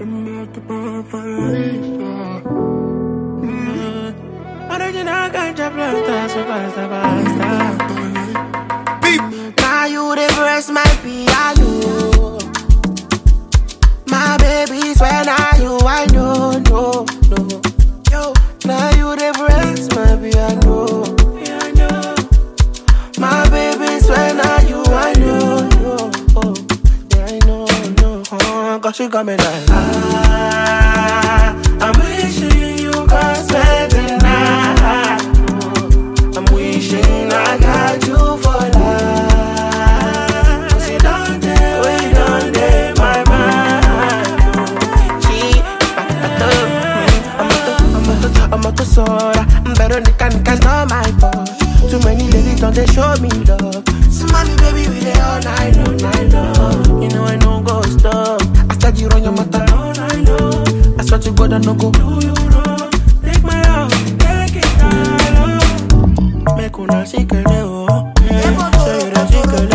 Original ganja planta, so basta. Now you the press my piano. My baby swear now you I know, no. Yo, now you the press my piano. My baby swear now you I know, no. Yeah, I know, no. Cause she got me like I'm wishing you could spend the night. I'm wishing I got you for life. Cause you done there, we done there, my mind. I'm a to Sora, Veronica, it's not my fault. Too many ladies don't they show me love. Smiley baby, we there all night long. You know I know go stop. I start you run your mouth all night long. I swear to God I no go. Do you know? Take my love, take it all. Make una sikele oh. Say you don't sikele.